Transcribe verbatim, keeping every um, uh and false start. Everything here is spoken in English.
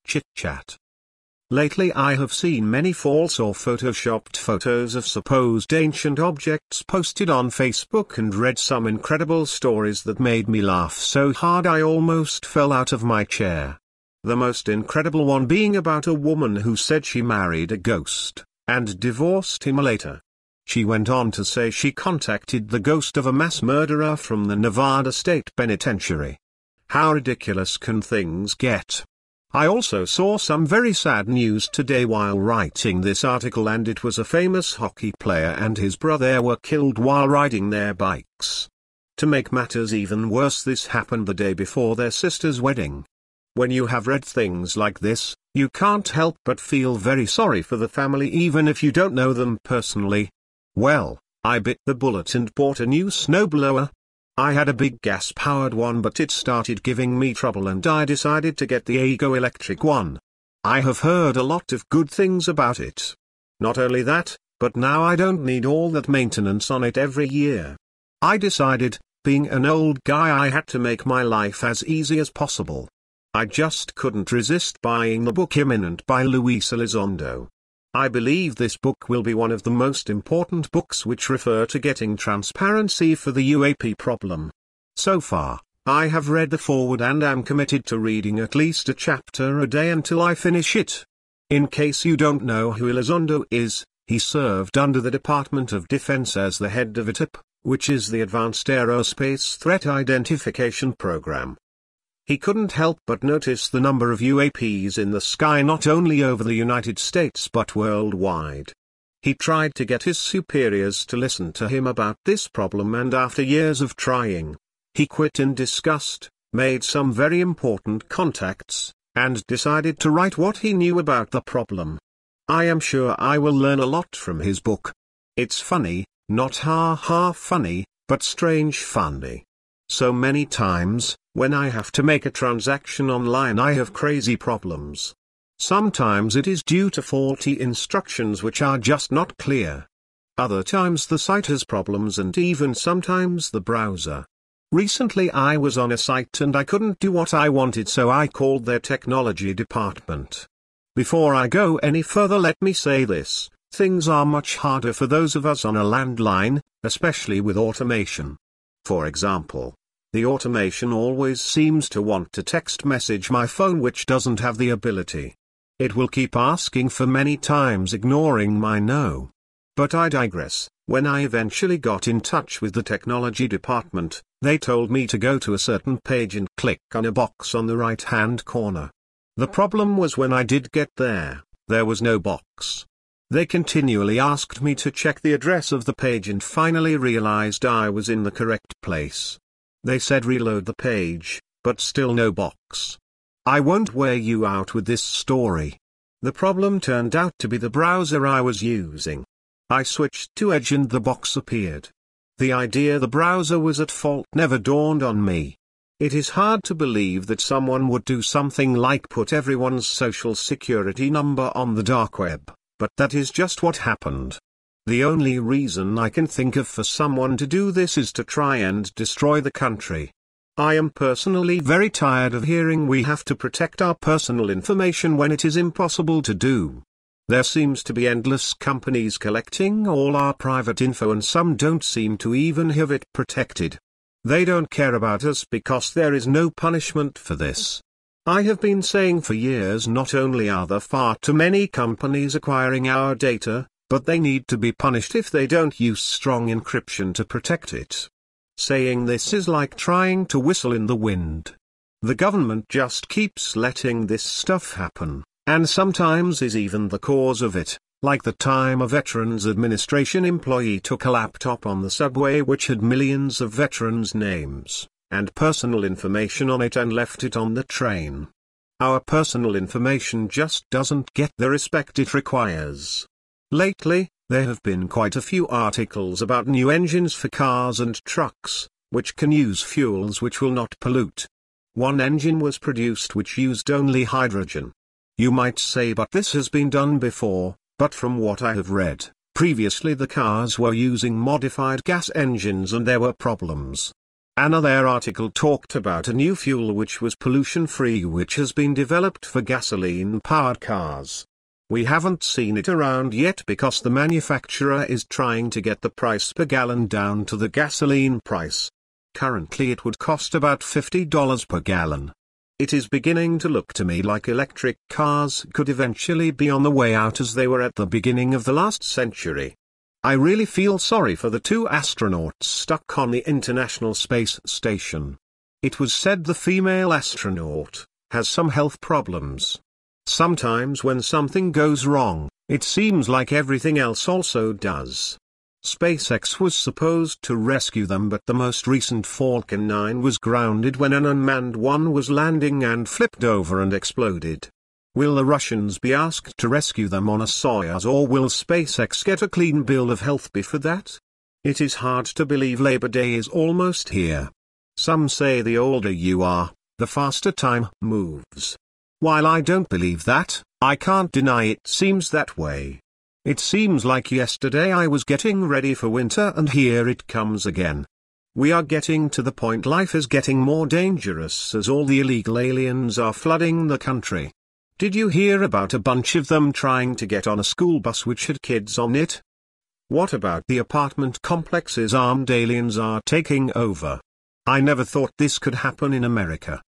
chit-chat. Lately I have seen many false or photoshopped photos of supposed ancient objects posted on Facebook and read some incredible stories that made me laugh so hard I almost fell out of my chair. The most incredible one being about a woman who said she married a ghost, and divorced him later. She went on to say she contacted the ghost of a mass murderer from the Nevada State Penitentiary. How ridiculous can things get? I also saw some very sad news today while writing this article, and it was a famous hockey player and his brother were killed while riding their bikes. To make matters even worse, this happened the day before their sister's wedding. When you have read things like this, you can't help but feel very sorry for the family even if you don't know them personally. Well, I bit the bullet and bought a new snowblower. I had a big gas-powered one, but it started giving me trouble and I decided to get the Ego electric one. I have heard a lot of good things about it. Not only that, but now I don't need all that maintenance on it every year. I decided, being an old guy, I had to make my life as easy as possible. I just couldn't resist buying the book Imminent by Luis Elizondo. I believe this book will be one of the most important books which refer to getting transparency for the U A P problem. So far, I have read the foreword and am committed to reading at least a chapter a day until I finish it. In case you don't know who Elizondo is, he served under the Department of Defense as the head of A T I P, which is the Advanced Aerospace Threat Identification Program. He couldn't help but notice the number of U A Ps in the sky not only over the United States but worldwide. He tried to get his superiors to listen to him about this problem, and after years of trying, he quit in disgust, made some very important contacts, and decided to write what he knew about the problem. I am sure I will learn a lot from his book. It's funny, not ha-ha funny, but strange funny. So many times, when I have to make a transaction online, I have crazy problems. Sometimes it is due to faulty instructions which are just not clear. Other times the site has problems, and even sometimes the browser. Recently I was on a site and I couldn't do what I wanted, so I called their technology department. Before I go any further, let me say this: things are much harder for those of us on a landline, especially with automation. For example, the automation always seems to want to text message my phone, which doesn't have the ability. It will keep asking for many times, ignoring my no. But I digress. When I eventually got in touch with the technology department, they told me to go to a certain page and click on a box on the right-hand corner. The problem was when I did get there, there was no box. They continually asked me to check the address of the page and finally realized I was in the correct place. They said reload the page, but still no box. I won't wear you out with this story. The problem turned out to be the browser I was using. I switched to Edge and the box appeared. The idea the browser was at fault never dawned on me. It is hard to believe that someone would do something like put everyone's social security number on the dark web, but that is just what happened. The only reason I can think of for someone to do this is to try and destroy the country. I am personally very tired of hearing we have to protect our personal information when it is impossible to do. There seems to be endless companies collecting all our private info, and some don't seem to even have it protected. They don't care about us because there is no punishment for this. I have been saying for years, not only are there far too many companies acquiring our data, but they need to be punished if they don't use strong encryption to protect it. Saying this is like trying to whistle in the wind. The government just keeps letting this stuff happen, and sometimes is even the cause of it, like the time a Veterans Administration employee took a laptop on the subway which had millions of veterans' names and personal information on it and left it on the train. Our personal information just doesn't get the respect it requires. Lately, there have been quite a few articles about new engines for cars and trucks, which can use fuels which will not pollute. One engine was produced which used only hydrogen. You might say, but this has been done before, but from what I have read, previously the cars were using modified gas engines and there were problems. Another article talked about a new fuel which was pollution-free which has been developed for gasoline-powered cars. We haven't seen it around yet because the manufacturer is trying to get the price per gallon down to the gasoline price. Currently it would cost about fifty dollars per gallon. It is beginning to look to me like electric cars could eventually be on the way out as they were at the beginning of the last century. I really feel sorry for the two astronauts stuck on the International Space Station. It was said the female astronaut has some health problems. Sometimes when something goes wrong, it seems like everything else also does. SpaceX was supposed to rescue them, but the most recent Falcon nine was grounded when an unmanned one was landing and flipped over and exploded. Will the Russians be asked to rescue them on a Soyuz, or will SpaceX get a clean bill of health for that? It is hard to believe Labor Day is almost here. Some say the older you are, the faster time moves. While I don't believe that, I can't deny it seems that way. It seems like yesterday I was getting ready for winter and here it comes again. We are getting to the point life is getting more dangerous as all the illegal aliens are flooding the country. Did you hear about a bunch of them trying to get on a school bus which had kids on it? What about the apartment complexes armed aliens are taking over? I never thought this could happen in America.